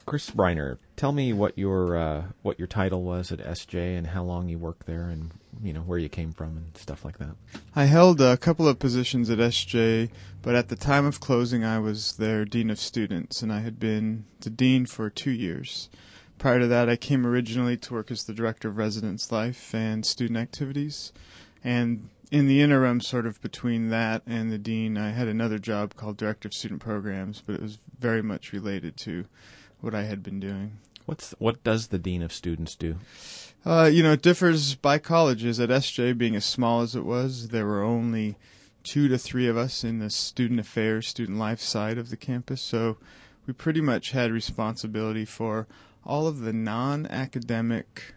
Chris Briner, tell me what your title was at SJ and how long you worked there, and where you came from and stuff like that. I held a couple of positions at SJ, but at the time of closing, I was their dean of students, and I had been the dean for 2 years. Prior to that, I came originally to work as the director of residence life and student activities, and in the interim, sort of between that and the dean, I had another job called director of student programs, but it was very much related to what I had been doing. What does the dean of students do? It differs by colleges. At SJ, being as small as it was, there were only 2 to 3 of us in the student affairs, student life side of the campus, so we pretty much had responsibility for all of the non-academic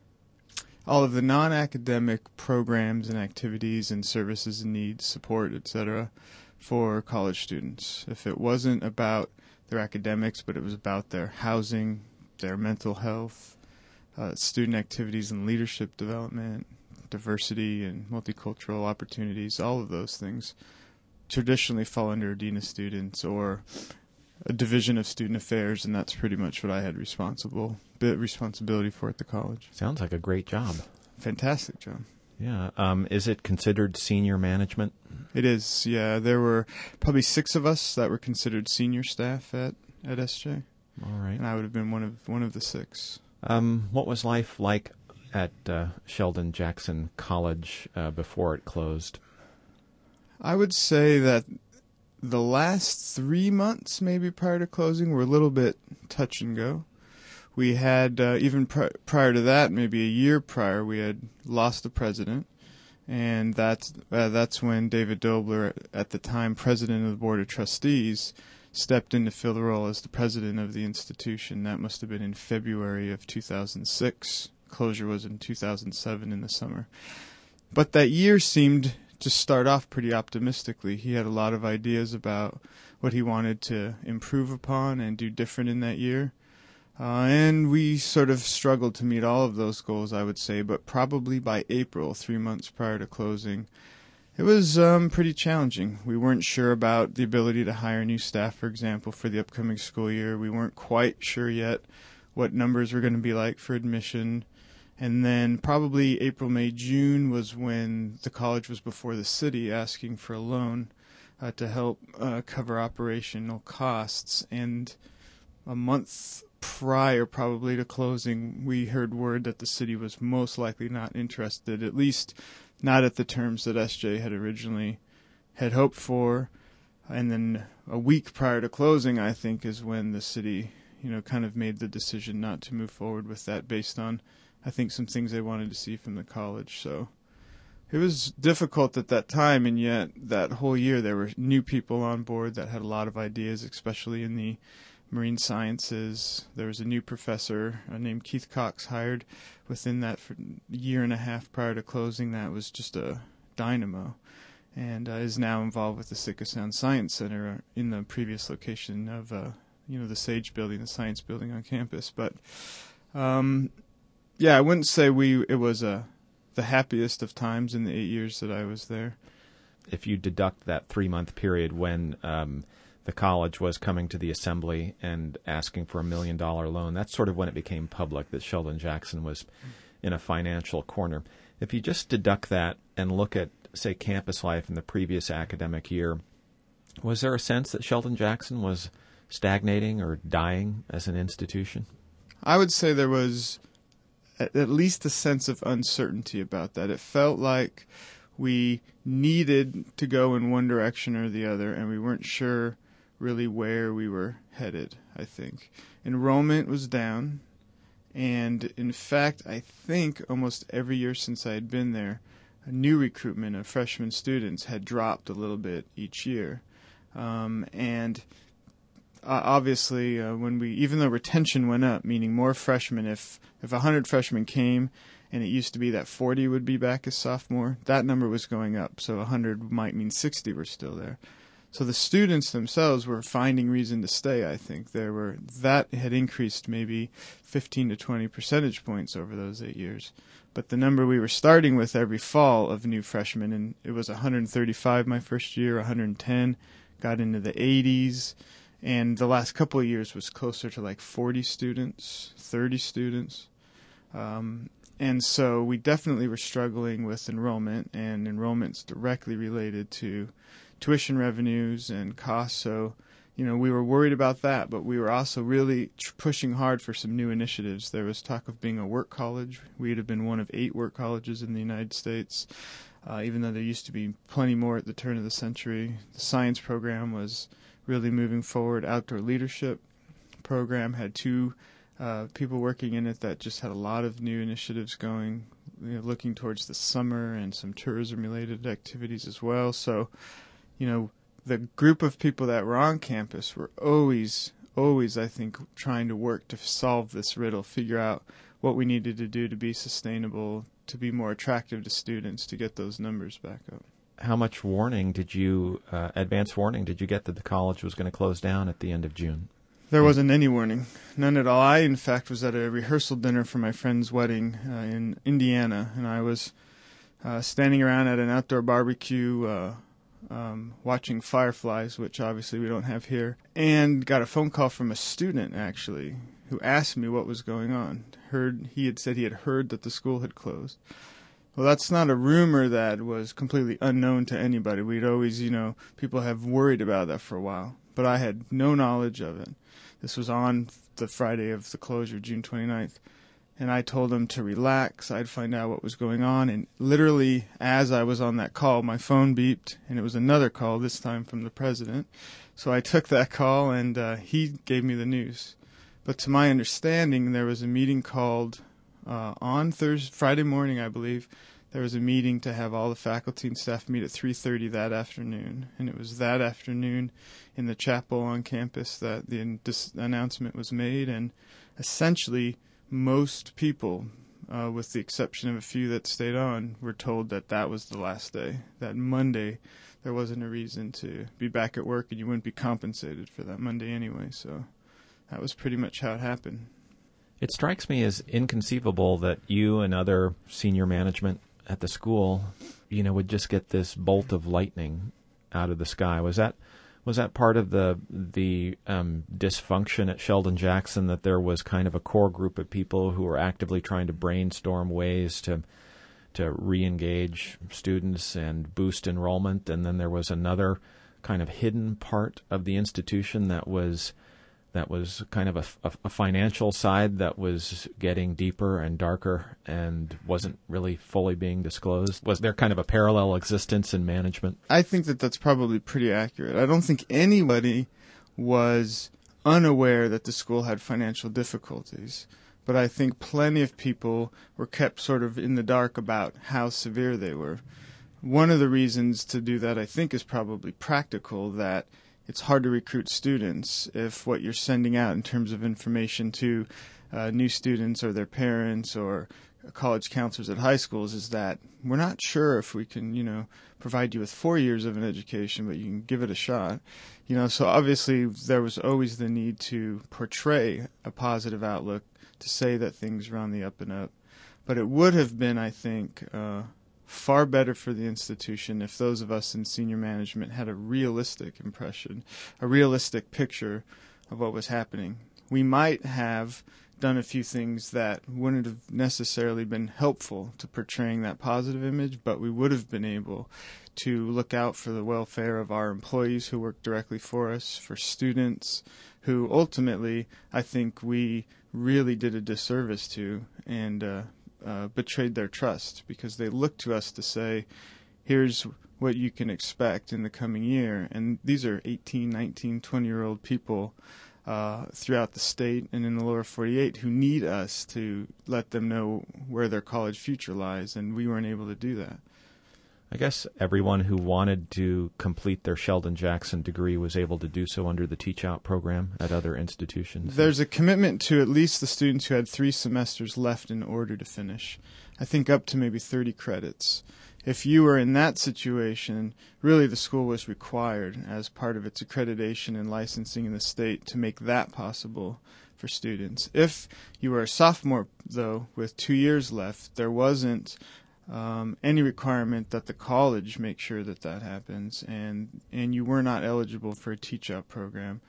programs and activities and services and needs, support, etc., for college students. If it wasn't about their academics, but it was about their housing, their mental health, student activities and leadership development, diversity and multicultural opportunities, all of those things traditionally fall under a dean of students or a division of student affairs, and that's pretty much what I had responsibility for at the college. Sounds like a great job. Fantastic job. Yeah. Is it considered senior management? It is, yeah. There were probably 6 of us that were considered senior staff at SJ. All right. And I would have been one of the 6. What was life like at Sheldon Jackson College before it closed? I would say that the last 3 months, maybe prior to closing, were a little bit touch and go. We had, even prior to that, maybe a year prior, we had lost a president. And that's when David Dobler, at the time president of the Board of Trustees, stepped in to fill the role as the president of the institution. That must have been in February of 2006. Closure was in 2007 in the summer. But that year seemed to start off pretty optimistically. He had a lot of ideas about what he wanted to improve upon and do different in that year. And we sort of struggled to meet all of those goals, I would say, but probably by April, 3 months prior to closing, it was pretty challenging. We weren't sure about the ability to hire new staff, for example, for the upcoming school year. We weren't quite sure yet what numbers were going to be like for admission. And then probably April, May, June was when the college was before the city asking for a loan to help cover operational costs. And a month prior probably to closing, we heard word that the city was most likely not interested, at least not at the terms that SJ had originally had hoped for. And then a week prior to closing, I think, is when the city, kind of made the decision not to move forward with that based on, I think, some things they wanted to see from the college. So it was difficult at that time, and yet that whole year there were new people on board that had a lot of ideas, especially in the marine sciences. There was a new professor named Keith Cox hired within that for a year and a half prior to closing. That was just a dynamo, and is now involved with the Sitka Sound Science Center in the previous location of the Sage Building, the science building on campus. But I wouldn't say it was the happiest of times in the 8 years that I was there. If you deduct that 3-month period when the college was coming to the assembly and asking for $1 million loan, that's sort of when it became public that Sheldon Jackson was in a financial corner. If you just deduct that and look at, say, campus life in the previous academic year, was there a sense that Sheldon Jackson was stagnating or dying as an institution? I would say there was at least a sense of uncertainty about that. It felt like we needed to go in one direction or the other, and we weren't sure really where we were headed, I think. Enrollment was down, and in fact, I think almost every year since I had been there, a new recruitment of freshman students had dropped a little bit each year. Obviously, even though retention went up, meaning more freshmen, if 100 freshmen came, and it used to be that 40 would be back as sophomore, that number was going up. So 100 might mean 60 were still there. So the students themselves were finding reason to stay, I think. That had increased maybe 15 to 20 percentage points over those 8 years. But the number we were starting with every fall of new freshmen, and it was 135 my first year, 110, got into the 80s, And the last couple of years was closer to like 40 students, 30 students. And so we definitely were struggling with enrollment, and enrollment's directly related to tuition revenues and costs. So, we were worried about that, but we were also really pushing hard for some new initiatives. There was talk of being a work college. We'd have been one of 8 work colleges in the United States, even though there used to be plenty more at the turn of the century. The science program was really moving forward. Outdoor leadership program had 2 people working in it that just had a lot of new initiatives going, looking towards the summer, and some tourism-related activities as well. So, the group of people that were on campus were always, I think, trying to work to solve this riddle, figure out what we needed to do to be sustainable, to be more attractive to students, to get those numbers back up. How much warning did you, advance warning, did you get that the college was going to close down at the end of June? There wasn't any warning. None at all. I, in fact, was at a rehearsal dinner for my friend's wedding in Indiana, and I was standing around at an outdoor barbecue watching fireflies, which obviously we don't have here, and got a phone call from a student, actually, who asked me what was going on. He had said he had heard that the school had closed. Well, that's not a rumor that was completely unknown to anybody. We'd always, people have worried about that for a while, but I had no knowledge of it. This was on the Friday of the closure, June 29th. And I told him to relax. I'd find out what was going on. And literally, as I was on that call, my phone beeped, and it was another call, this time from the president. So I took that call, and he gave me the news. But to my understanding, there was a meeting called on Friday morning, I believe. There was a meeting to have all the faculty and staff meet at 3:30 that afternoon. And it was that afternoon in the chapel on campus that this announcement was made. And essentially, most people, with the exception of a few that stayed on, were told that that was the last day. That Monday, there wasn't a reason to be back at work, and you wouldn't be compensated for that Monday anyway. So that was pretty much how it happened. It strikes me as inconceivable that you and other senior management at the school, would just get this bolt of lightning out of the sky. Was that part of the dysfunction at Sheldon-Jackson, that there was kind of a core group of people who were actively trying to brainstorm ways to re-engage students and boost enrollment, and then there was another kind of hidden part of the institution that was kind of a financial side that was getting deeper and darker and wasn't really fully being disclosed? Was there kind of a parallel existence in management? I think that that's probably pretty accurate. I don't think anybody was unaware that the school had financial difficulties, but I think plenty of people were kept sort of in the dark about how severe they were. One of the reasons to do that, I think, is probably practical, that it's hard to recruit students if what you're sending out in terms of information to new students or their parents or college counselors at high schools is that we're not sure if we can, provide you with 4 years of an education, but you can give it a shot. So obviously there was always the need to portray a positive outlook, to say that things were on the up and up. But it would have been, I think, far better for the institution if those of us in senior management had a realistic impression, a realistic picture of what was happening. We might have done a few things that wouldn't have necessarily been helpful to portraying that positive image, but we would have been able to look out for the welfare of our employees who work directly for us, for students who ultimately I think we really did a disservice to and betrayed their trust, because they looked to us to say, here's what you can expect in the coming year. And these are 18, 19, 20-year-old people throughout the state and in the lower 48 who need us to let them know where their college future lies, and we weren't able to do that. I guess everyone who wanted to complete their Sheldon-Jackson degree was able to do so under the Teach-Out program at other institutions. There's a commitment to at least the students who had 3 semesters left in order to finish. I think up to maybe 30 credits. If you were in that situation, really the school was required as part of its accreditation and licensing in the state to make that possible for students. If you were a sophomore, though, with 2 years left, there wasn't any requirement that the college make sure that happens, and you were not eligible for a teach-out program.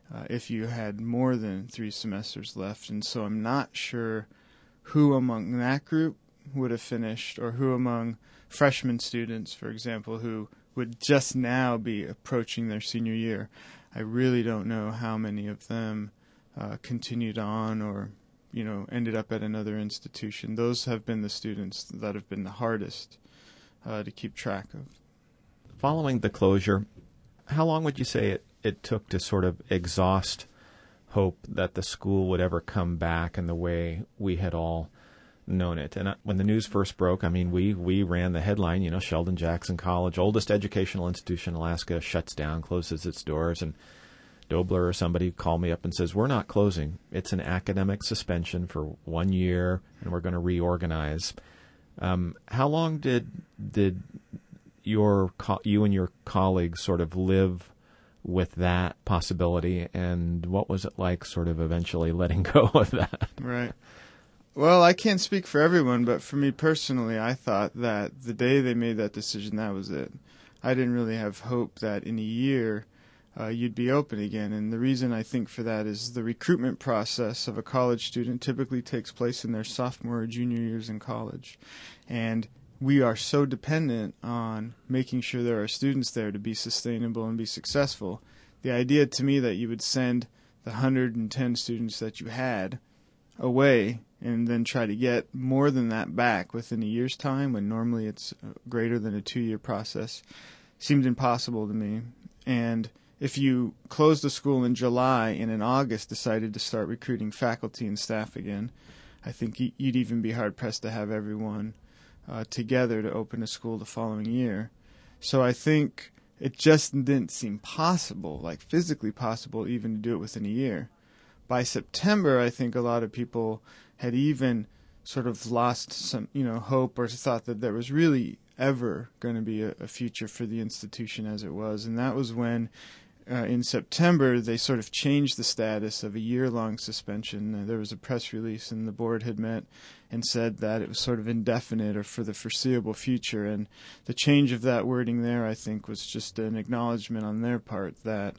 if you had more than 3 semesters left. And so I'm not sure who among that group would have finished, or who among freshman students, for example, who would just now be approaching their senior year. I really don't know how many of them continued on or, ended up at another institution. Those have been the students that have been the hardest to keep track of. Following the closure, how long would you say it took to sort of exhaust hope that the school would ever come back in the way we had all known it? And when the news first broke, we ran the headline, Sheldon Jackson College, oldest educational institution in Alaska, shuts down, closes its doors. And Dobler or somebody called me up and says, we're not closing. It's an academic suspension for 1 year, and we're going to reorganize. How long did you and your colleagues sort of live with that possibility, and what was it like sort of eventually letting go of that? Right. Well, I can't speak for everyone, but for me personally, I thought that the day they made that decision, that was it. I didn't really have hope that in a year you'd be open again. And the reason I think for that is the recruitment process of a college student typically takes place in their sophomore or junior years in college. And we are so dependent on making sure there are students there to be sustainable and be successful. The idea to me that you would send the 110 students that you had away and then try to get more than that back within a year's time, when normally it's greater than a 2-year process, seemed impossible to me. And if you closed the school in July and in August decided to start recruiting faculty and staff again, I think you'd even be hard-pressed to have everyone together to open a school the following year. So I think it just didn't seem possible, like physically possible, even to do it within a year. By September, I think a lot of people had even sort of lost some, hope, or thought that there was really ever going to be a future for the institution as it was. And that was when, in September, they sort of changed the status of a year-long suspension. There was a press release, and the board had met and said that it was sort of indefinite or for the foreseeable future. And the change of that wording there, I think, was just an acknowledgement on their part that,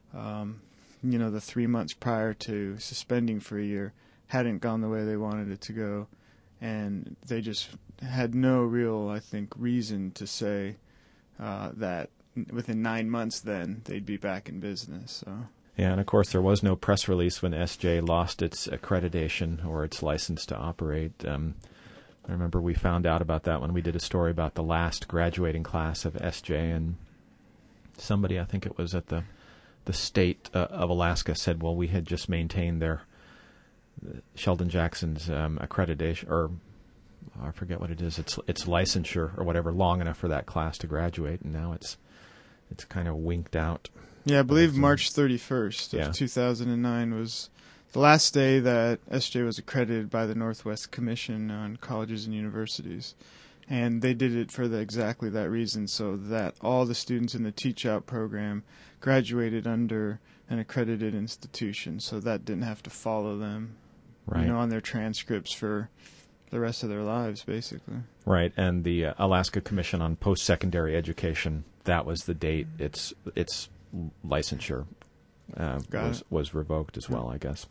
the 3 months prior to suspending for a year hadn't gone the way they wanted it to go. And they just had no real, I think, reason to say that within 9 months then they'd be back in business. So. Yeah, and of course there was no press release when SJ lost its accreditation or its license to operate. I remember we found out about that when we did a story about the last graduating class of SJ, and somebody, I think it was at the state of Alaska, said, well, we had just maintained their Sheldon Jackson's accreditation, or I forget what it is, its licensure or whatever, long enough for that class to graduate, and now it's kind of winked out. Yeah, I believe March 31st of 2009 was the last day that SJ was accredited by the Northwest Commission on Colleges and Universities. And they did it for exactly that reason, so that all the students in the teach-out program graduated under an accredited institution, so that didn't have to follow them, on their transcripts for the rest of their lives, basically. Right, and the Alaska Commission on Post-Secondary Education, that was the date its licensure was revoked as well, I guess.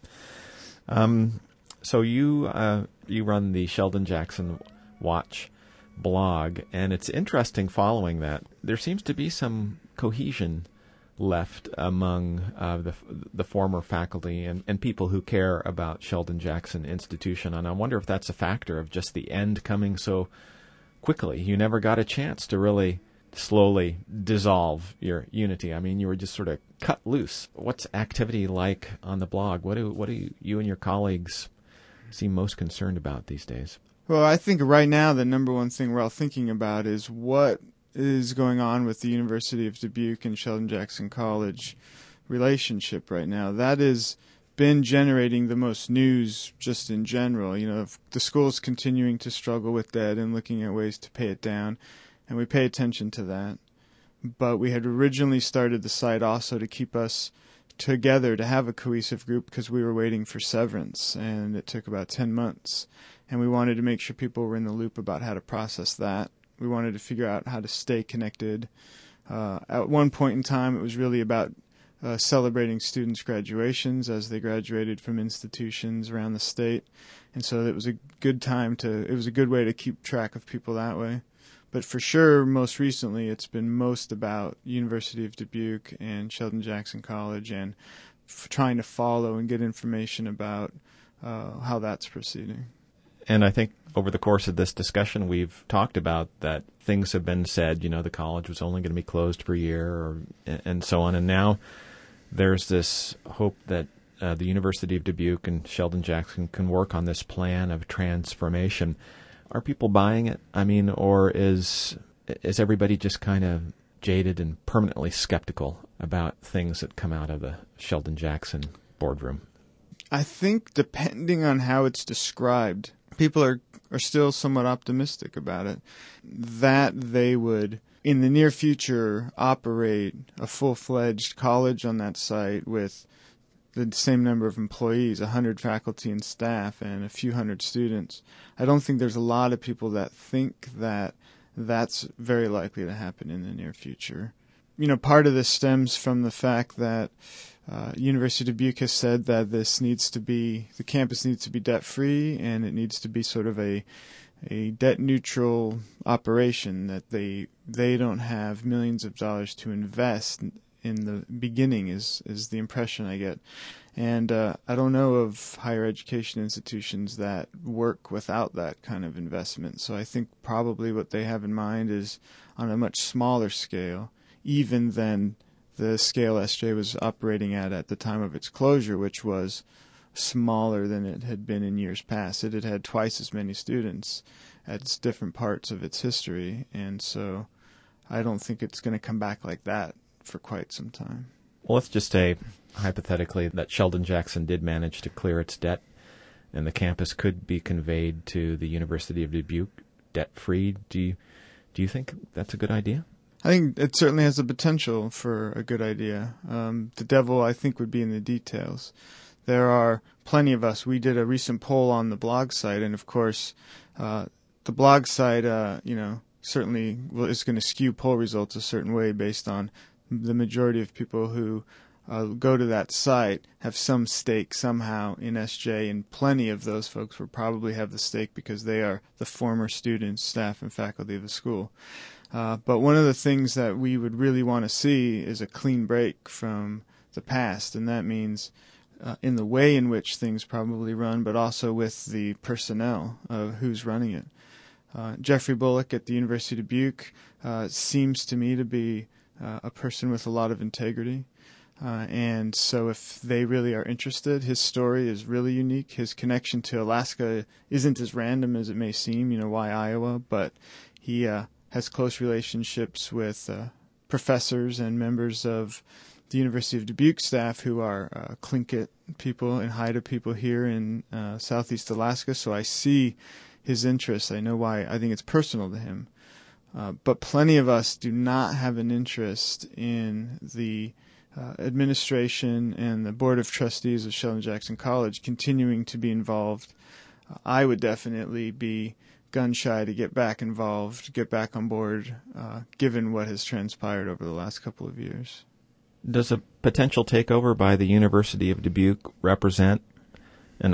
So you run the Sheldon Jackson Watch blog, and it's interesting following that. There seems to be some cohesion left among the former faculty and people who care about Sheldon Jackson Institution, and I wonder if that's a factor of just the end coming so quickly. You never got a chance to really slowly dissolve your unity. I mean, you were just sort of cut loose. What's activity like on the blog? What do you and your colleagues seem most concerned about these days? Well, I think right now the number one thing we're all thinking about is what is going on with the University of Dubuque and Sheldon Jackson College relationship right now. That has been generating the most news just in general. The school's continuing to struggle with debt and looking at ways to pay it down, and we pay attention to that. But we had originally started the site also to keep us together, to have a cohesive group, because we were waiting for severance, and it took about 10 months. And we wanted to make sure people were in the loop about how to process that. We wanted to figure out how to stay connected. At one point in time, it was really about celebrating students' graduations as they graduated from institutions around the state. And so it was a good way to keep track of people that way. But for sure, most recently, it's been most about University of Dubuque and Sheldon Jackson College and trying to follow and get information about how that's proceeding. And I think over the course of this discussion, we've talked about that things have been said, the college was only going to be closed for a year and so on. And now there's this hope that the University of Dubuque and Sheldon Jackson can work on this plan of transformation. Are people buying it? Or is everybody just kind of jaded and permanently skeptical about things that come out of the Sheldon Jackson boardroom? I think depending on how it's described, people are still somewhat optimistic about it, that they would, in the near future, operate a full-fledged college on that site with the same number of employees, 100 faculty and staff, and a few hundred students. I don't think there's a lot of people that think that that's very likely to happen in the near future. Part of this stems from the fact that University of Dubuque has said that the campus needs to be debt-free, and it needs to be sort of a debt-neutral operation, that they don't have millions of dollars to invest in the beginning is the impression I get. And I don't know of higher education institutions that work without that kind of investment. So I think probably what they have in mind is on a much smaller scale, even than the scale SJ was operating at the time of its closure, which was smaller than it had been in years past. It had had twice as many students at its different parts of its history, and so I don't think it's going to come back like that for quite some time. Well, let's just say, hypothetically, that Sheldon Jackson did manage to clear its debt, and the campus could be conveyed to the University of Dubuque debt-free. Do you think that's a good idea? I think it certainly has the potential for a good idea. The devil, I think, would be in the details. There are plenty of us. We did a recent poll on the blog site, and of course, the blog site, certainly is going to skew poll results a certain way based on the majority of people who go to that site have some stake somehow in SJ, and plenty of those folks will probably have the stake because they are the former students, staff, and faculty of the school. But one of the things that we would really want to see is a clean break from the past, and that means in the way in which things probably run, but also with the personnel of who's running it. Jeffrey Bullock at the University of Dubuque seems to me to be a person with a lot of integrity. And so if they really are interested, his story is really unique. His connection to Alaska isn't as random as it may seem, why Iowa, but he has close relationships with professors and members of the University of Dubuque staff who are Tlingit people and Haida people here in southeast Alaska. So I see his interest. I know why. I think it's personal to him. But plenty of us do not have an interest in the administration and the Board of Trustees of Sheldon Jackson College continuing to be involved. I would definitely be gun-shy to get back involved, get back on board, given what has transpired over the last couple of years. Does a potential takeover by the University of Dubuque represent an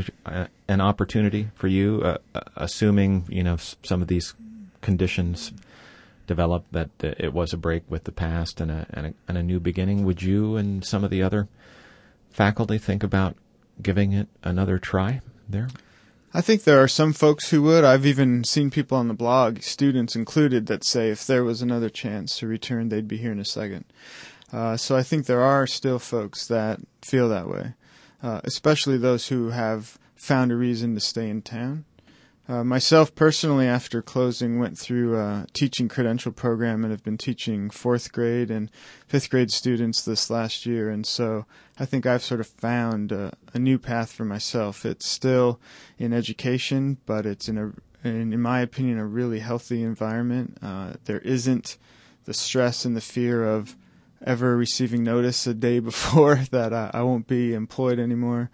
opportunity for you, assuming some of these conditions develop, that it was a break with the past and a new beginning? Would you and some of the other faculty think about giving it another try there? I think there are some folks who would. I've even seen people on the blog, students included, that say if there was another chance to return, they'd be here in a second. So I think there are still folks that feel that way, especially those who have found a reason to stay in town. Myself personally, after closing, went through a teaching credential program and have been teaching 4th grade and 5th grade students this last year. And so I think I've sort of found a new path for myself. It's still in education, but it's in my opinion, a really healthy environment. There isn't the stress and the fear of ever receiving notice a day before that I won't be employed anymore.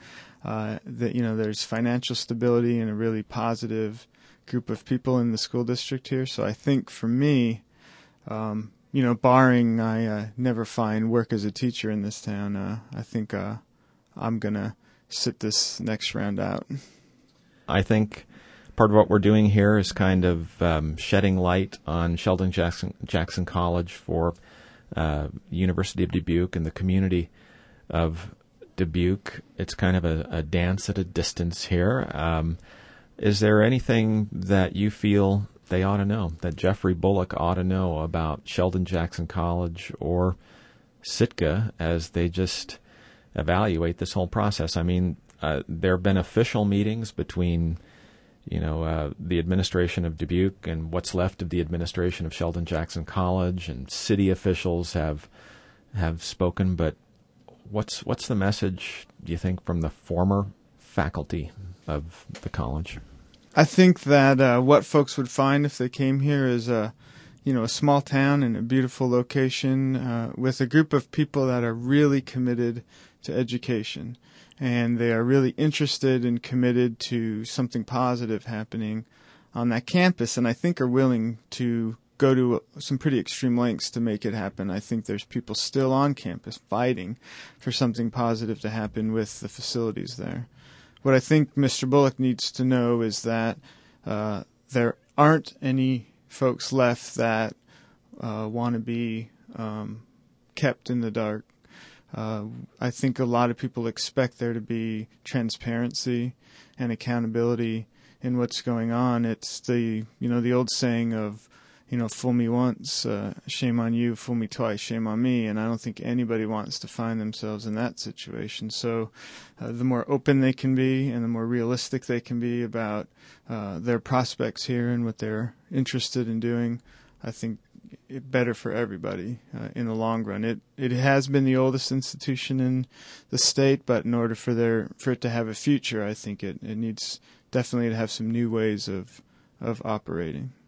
There's financial stability and a really positive group of people in the school district here. So I think for me, barring I never find work as a teacher in this town, I think I'm going to sit this next round out. I think part of what we're doing here is kind of shedding light on Sheldon Jackson College for University of Dubuque and the community of Dubuque. It's kind of a dance at a distance here. Is there anything that you feel they ought to know, that Jeffrey Bullock ought to know about Sheldon Jackson College or Sitka as they just evaluate this whole process? I mean, there have been official meetings between, the administration of Dubuque and what's left of the administration of Sheldon Jackson College, and city officials have spoken. But what's the message, do you think, from the former faculty of the college? I think that what folks would find if they came here is a small town in a beautiful location with a group of people that are really committed to education, and they are really interested and committed to something positive happening on that campus, and I think are willing to go to some pretty extreme lengths to make it happen. I think there's people still on campus fighting for something positive to happen with the facilities there. What I think Mr. Bullock needs to know is that there aren't any folks left that want to be kept in the dark. I think a lot of people expect there to be transparency and accountability in what's going on. It's the old saying of, fool me once, shame on you, fool me twice, shame on me. And I don't think anybody wants to find themselves in that situation. So the more open they can be and the more realistic they can be about their prospects here and what they're interested in doing, I think it better for everybody in the long run. It has been the oldest institution in the state, but in order for it to have a future, I think it needs definitely to have some new ways of operating.